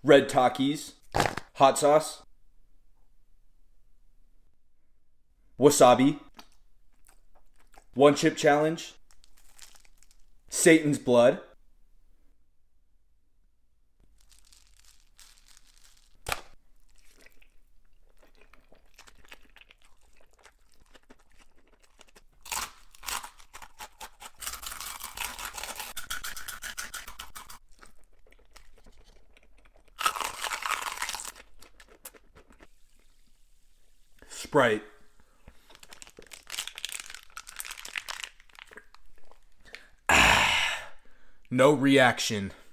Red Takis. Hot sauce. Wasabi. One chip challenge. Satan's blood. Sprite. No reaction.